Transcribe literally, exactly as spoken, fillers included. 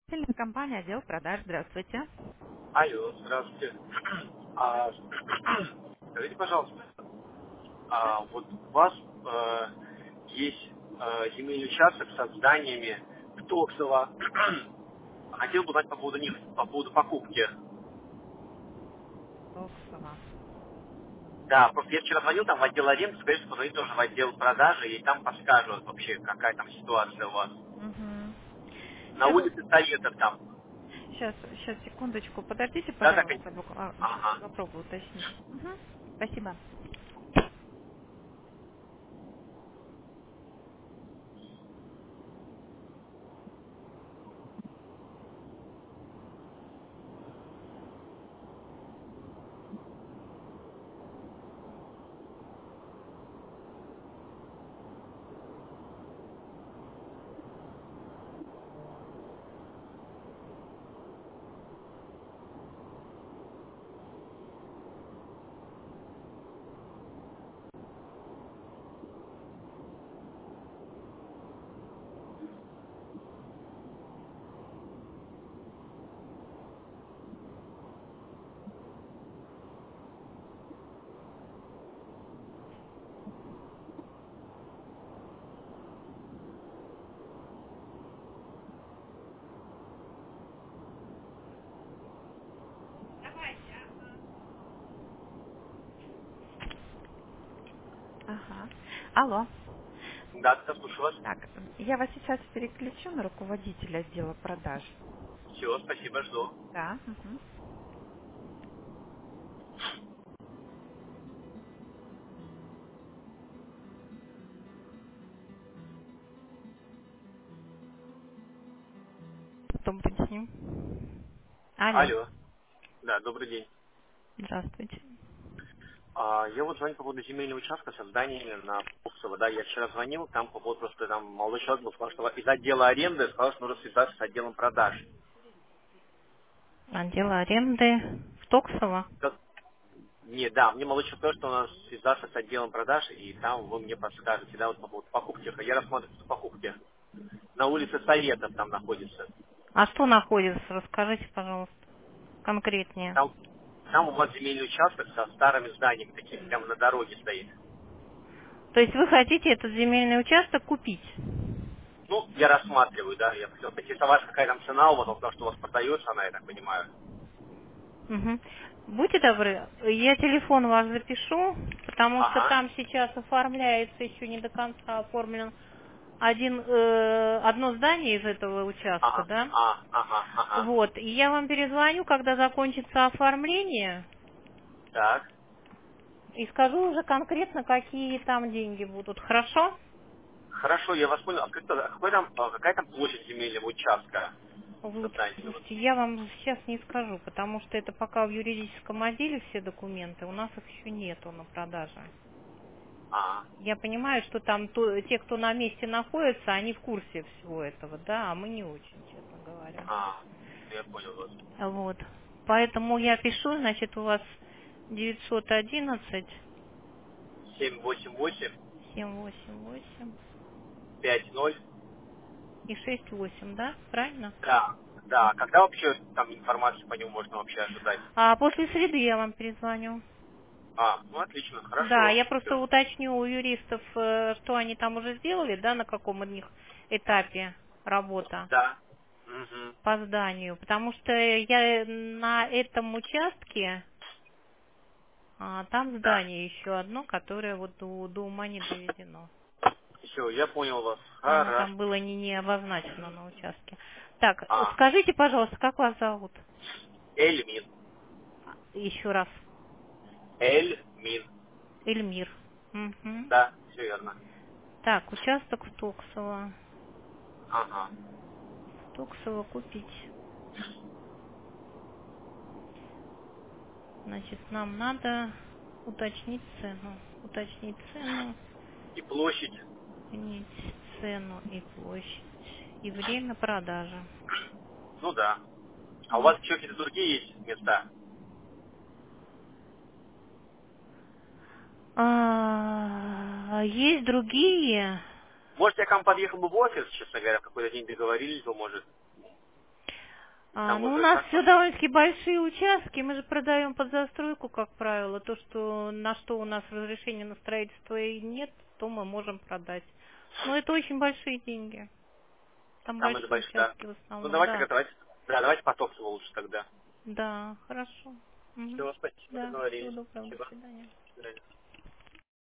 Компания отдел продаж. Здравствуйте. Алло, здравствуйте. А, скажите, пожалуйста, Да? а вот у вас э, есть э, земельный участок со зданиями в Токсово. Хотел бы узнать по поводу них, по поводу покупки. Токсово. Да, просто я вчера звонил там в отдел аренды, сказали, что позвонить тоже в отдел продажи, и там подскажут вообще, какая там ситуация у вас. Угу. На Сейчас, улице Советов там. сейчас, сейчас, секундочку. Подождите, Да, так, пожалуйста. Сейчас ага. попробую уточнить. Угу. Спасибо. Ага. Алло. Да, да, слушаю вас. Так, я вас сейчас переключу на руководителя отдела продаж. Все, спасибо, жду. Да. Угу. Потом будем с ним. Алло. Алло. Да, добрый день. Здравствуйте. А, я вот звоню по поводу земельного участка со зданиями на Пупсово. Да, я вчера звонил, там по поводу просто там молодой человек был, сказал, что из отдела аренды, сказал, что нужно связаться с отделом продаж. Отдел аренды в Токсово. Да, не, да, мне молодой человек сказал, что у нас связаться с отделом продаж, и там вы мне подскажете, да, вот по поводу покупки. Я рассматриваю покупки. На улице Советов там находится. А что находится? Расскажите, пожалуйста, конкретнее. Там, там у вас земельный участок со старыми зданиями, такими прямо на дороге стоит. То есть вы хотите этот земельный участок купить? Ну, я рассматриваю, да, я хотел поинтересоваться, какая там цена у вас, потому что у вас продается она, я так понимаю. Мгм. Будьте добры, я телефон ваш запишу, потому что Ага. там сейчас оформляется, еще не до конца оформлен один, э, одно здание из этого участка, Ага, да? а, ага, ага. Вот, и я вам перезвоню, когда закончится оформление, Так. и скажу уже конкретно, какие там деньги будут, хорошо? Хорошо, я вас понял. А как- а какой там, а какая там площадь земельного участка со Вот, зданиями? Вот. слушайте, я вам сейчас не скажу, потому что это пока в юридическом отделе все документы, у нас их еще нету на продаже. А, Я понимаю, что там то- те, кто на месте находится, они в курсе всего этого, да, а мы не очень, честно говоря. а, я понял вас. Вот. Поэтому я пишу, значит, у вас девятьсот одиннадцать семь восемь восемь семь восемь восемь пять ноль. и шесть восемь, да? Правильно? Да, да. Когда вообще там информацию по нему можно вообще ожидать? А после среды я вам перезвоню. А, ну отлично, Да, хорошо. я просто Все. уточню у юристов, э, что они там уже сделали, да, на каком у них этапе работа Да. Угу. по зданию, потому что я на этом участке, а, там Да. здание еще одно, которое вот до, до ума не доведено. Все, я понял вас. Оно Хорошо. там было не, не обозначено на участке. Так, А, скажите, пожалуйста, как вас зовут? Эльмин. Еще раз. Эльмин. Эльмир. Мгм. Да, все верно. Так, участок в Токсово. Ага. В Токсово купить. Значит, нам надо уточнить цену. Уточнить цену, И площадь. изменить цену и площадь. И время продажи. Ну да. А у М. вас еще какие-то другие есть места? А, есть другие. Может, я к вам подъехал бы в офис, честно говоря, в какой-то день договорились бы, может. И А, там ну у уже нас как все довольно-таки большие участки, мы же продаем под застройку, как правило. То, что на что у нас разрешения на строительство и нет, то мы можем продать. Но это очень большие деньги. Там там это большие большое, да. участки в Ну основном, давайте, да. давайте, да, давайте Потоксово лучше тогда. Да, хорошо. Мгм. Все, спасибо, Да, всего договорились. доброго, до Спасибо. свидания. До свидания.